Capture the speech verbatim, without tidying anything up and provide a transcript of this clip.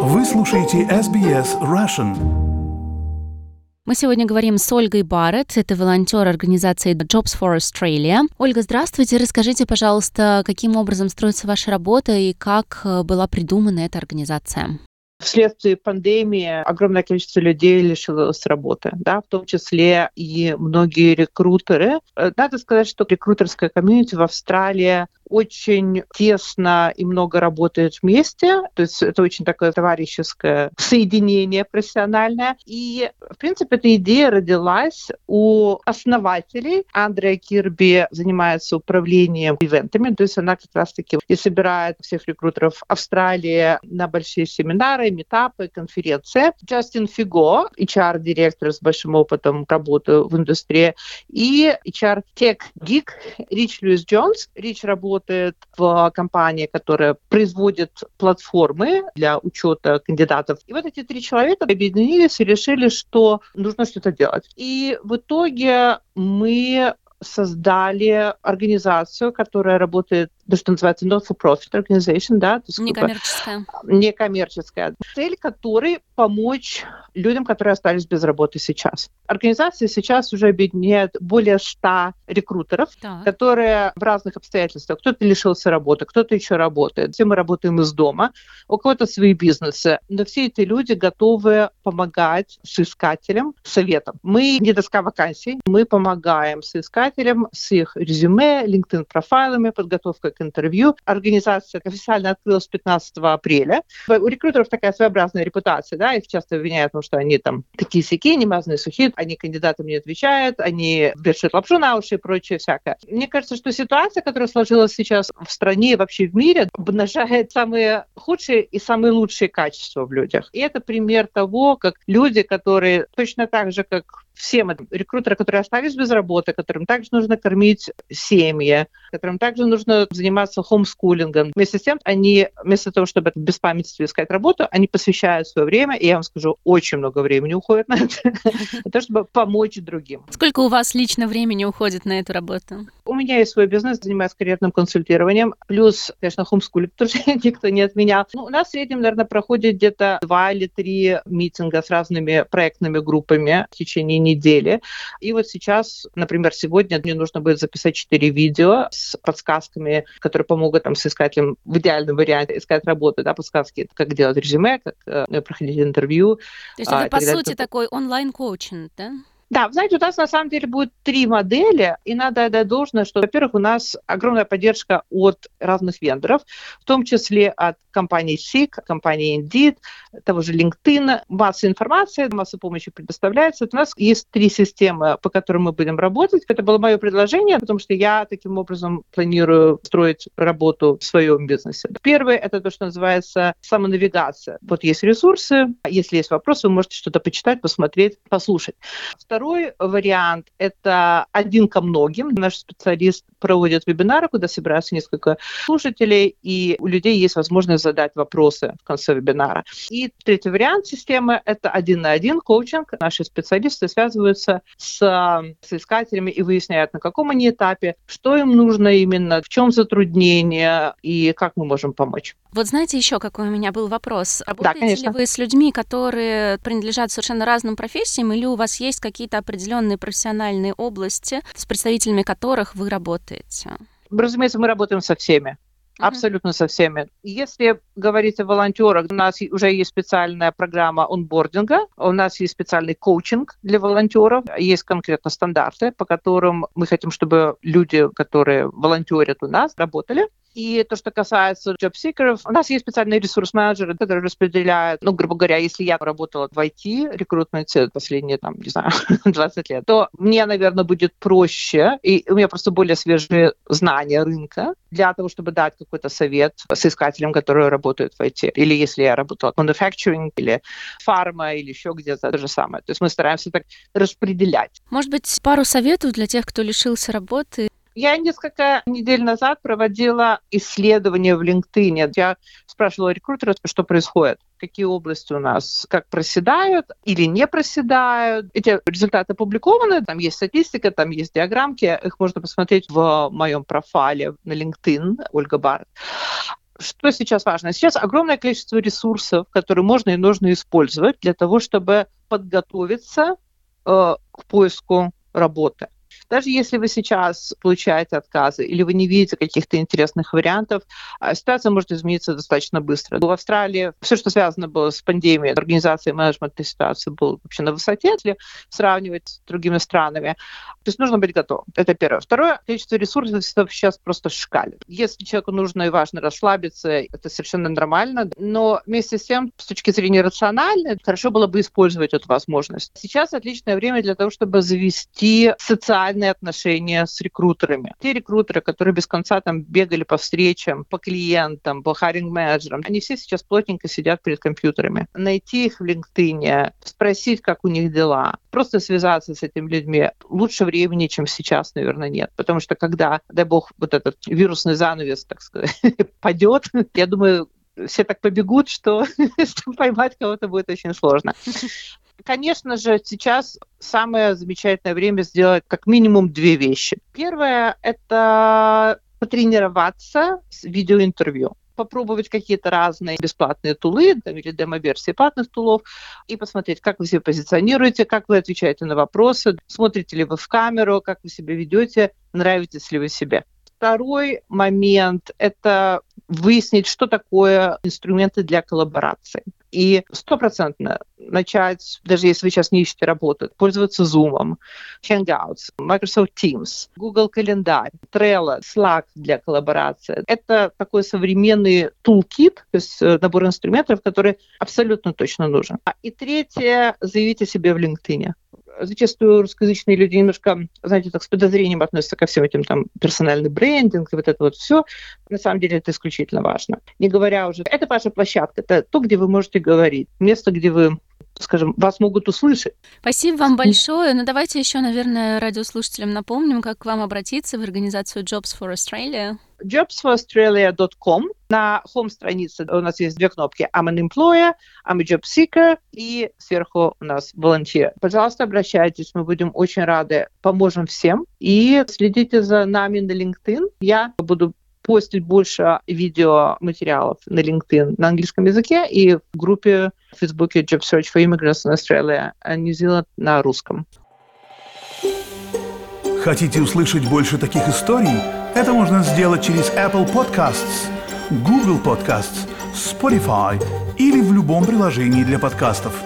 Вы слушаете эс би эс Russian. Мы сегодня говорим с Ольгой Барретт, это волонтер организации Jobs for Australia. Ольга, здравствуйте. Расскажите, пожалуйста, каким образом строится ваша работа и как была придумана эта организация? Вследствие пандемии огромное количество людей лишилось работы, да, в том числе и многие рекрутеры. Надо сказать, что рекрутерская комьюнити в Австралии очень тесно и много работает вместе, то есть это очень такое товарищеское соединение профессиональное. И, в принципе, эта идея родилась у основателей. Андреа Кирби занимается управлением ивентами, то есть она как раз-таки и собирает всех рекрутеров Австралии на большие семинары, митапы, конференции. Джастин Фиго, эйч ар-директор с большим опытом работы в индустрии, и эйч ар-тех-гик Рич Льюис Джонс. Рич работает в компании, которая производит платформы для учета кандидатов. И вот эти три человека объединились и решили, что нужно что-то делать. И в итоге мы создали организацию, которая работает, то, что называется not-for-profit organization, да, то есть некоммерческая. Некоммерческая. Цель которой — помочь людям, которые остались без работы сейчас. Организация сейчас уже объединяет более ста рекрутеров, так. которые в разных обстоятельствах. Кто-то лишился работы, кто-то еще работает. Все мы работаем из дома, у кого-то свои бизнесы. Но все эти люди готовы помогать соискателям советом. Мы не доска вакансий, мы помогаем соискателям с их резюме, LinkedIn-профайлами, подготовкой к интервью. Организация официально открылась пятнадцатого апреля. У рекрутеров такая своеобразная репутация, да, их часто обвиняют, потому что они там такие-сякие, немазанные, сухие, они кандидатам не отвечают, они вешают лапшу на уши и прочее всякое. Мне кажется, что ситуация, которая сложилась сейчас в стране и вообще в мире, обнажает самые худшие и самые лучшие качества в людях. И это пример того, как люди, которые точно так же, как все мы, рекрутеры, которые остались без работы, которым также нужно кормить семьи, которым также нужно заниматься хомскулингом. Вместе с тем, они вместо того, чтобы в беспамятстве искать работу, они посвящают свое время, и я вам скажу, очень много времени уходит на это, на то, чтобы помочь другим. Сколько у вас лично времени уходит на эту работу? У меня есть свой бизнес, занимаюсь карьерным консультированием, плюс, конечно, хомскулинг тоже никто не отменял. Ну, у нас в среднем, наверное, проходит где-то два или три митинга с разными проектными группами в течение недели. И вот сейчас, например, сегодня мне нужно будет записать четыре видео с подсказками, которые помогут там соискателям в идеальном варианте искать работу, да, подсказки, как делать резюме, как э, проходить интервью. То есть это, а, по сути, далее. Такой онлайн-коучинг, да? Да, знаете, у нас на самом деле будет три модели, и надо отдать должное, что, во-первых, у нас огромная поддержка от разных вендоров, в том числе от компании Seek, компании Indeed, того же LinkedIn. Масса информации, масса помощи предоставляется. У нас есть три системы, по которым мы будем работать. Это было мое предложение, потому что я таким образом планирую строить работу в своем бизнесе. Первое — это то, что называется самонавигация. Вот есть ресурсы, если есть вопросы, вы можете что-то почитать, посмотреть, послушать. Второй вариант — это один ко многим. Наш специалист проводит вебинары, куда собираются несколько слушателей, и у людей есть возможность задать вопросы в конце вебинара. И третий вариант системы — это один на один коучинг. Наши специалисты связываются с соискателями и выясняют, на каком они этапе, что им нужно именно, в чем затруднение и как мы можем помочь. Вот знаете, еще какой у меня был вопрос. Работаете да, ли вы с людьми, которые принадлежат совершенно разным профессиям, или у вас есть какие-то определенные профессиональные области, с представителями которых вы работаете? Разумеется, мы работаем со всеми. Uh-huh. Абсолютно со всеми. Если говорить о волонтерах, у нас уже есть специальная программа онбординга, у нас есть специальный коучинг для волонтеров, есть конкретно стандарты, по которым мы хотим, чтобы люди, которые волонтерят у нас, работали. И то, что касается джоб-сикеров, у нас есть специальные ресурс-менеджеры, которые распределяют, ну, грубо говоря, если я работала в ай ти-рекрутменте последние, там, не знаю, двадцать лет, то мне, наверное, будет проще, и у меня просто более свежие знания рынка для того, чтобы дать какой-то совет соискателям, которые работают в ай ти. Или если я работала в manufacturing, или фарма, или еще где-то, то же самое. То есть мы стараемся так распределять. Может быть, пару советов для тех, кто лишился работы? Я несколько недель назад проводила исследование в LinkedIn. Я спрашивала рекрутера, что происходит, какие области у нас как проседают или не проседают. Эти результаты опубликованы, там есть статистика, там есть диаграммки, их можно посмотреть в моем профайле на LinkedIn, Ольга Барретт. Что сейчас важно? Сейчас огромное количество ресурсов, которые можно и нужно использовать для того, чтобы подготовиться э, к поиску работы. Даже если вы сейчас получаете отказы или вы не видите каких-то интересных вариантов, ситуация может измениться достаточно быстро. В Австралии все, что связано было с пандемией, организацией менеджмента ситуации было вообще на высоте, если сравнивать с другими странами. То есть нужно быть готовым. Это первое. Второе, количество ресурсов сейчас просто шкалит. Если человеку нужно и важно расслабиться, это совершенно нормально. Но вместе с тем, с точки зрения рациональной, хорошо было бы использовать эту возможность. Сейчас отличное время для того, чтобы завести социальные отношения с рекрутерами. Те рекрутеры, которые без конца там бегали по встречам, по клиентам, по хайринг-менеджерам, они все сейчас плотненько сидят перед компьютерами. Найти их в LinkedIn, спросить, как у них дела, просто связаться с этими людьми. Лучше времени, чем сейчас, наверное, нет. Потому что когда, дай бог, вот этот вирусный занавес, так сказать, падет, я думаю, все так побегут, что поймать кого-то будет очень сложно. Конечно же, сейчас самое замечательное время сделать как минимум две вещи. Первое – это потренироваться с видеоинтервью. Попробовать какие-то разные бесплатные тулы там, или демо-версии платных тулов и посмотреть, как вы себя позиционируете, как вы отвечаете на вопросы, смотрите ли вы в камеру, как вы себя ведете, нравитесь ли вы себе. Второй момент – это выяснить, что такое инструменты для коллаборации. И стопроцентно начать, даже если вы сейчас не ищете работу, пользоваться Zoom, Hangouts, Microsoft Teams, Google Календарь, Trello, Slack для коллаборации. Это такой современный toolkit, то есть набор инструментов, который абсолютно точно нужен. И третье – заявите себе в LinkedIn. Зачастую русскоязычные люди немножко, знаете, так с подозрением относятся ко всем этим там персональный брендинг и вот это вот все. На самом деле это исключительно важно. Не говоря уже, это ваша площадка, это то, где вы можете говорить, место, где вы, скажем, вас могут услышать. Спасибо вам большое. Ну, давайте еще, наверное, радиослушателям напомним, как к вам обратиться в организацию Jobs for Australia. jobs for australia dot com. На хом-странице у нас есть две кнопки I'm an employer, I'm a job seeker и сверху у нас volunteer. Пожалуйста, обращайтесь, мы будем очень рады, поможем всем. И следите за нами на LinkedIn. Я буду постить больше видеоматериалов на LinkedIn на английском языке и в группе в Фейсбуке Job Search for Immigrants in Australia New Zealand на русском. Хотите услышать больше таких историй? Это можно сделать через Apple Podcasts, Google Podcasts, Spotify или в любом приложении для подкастов.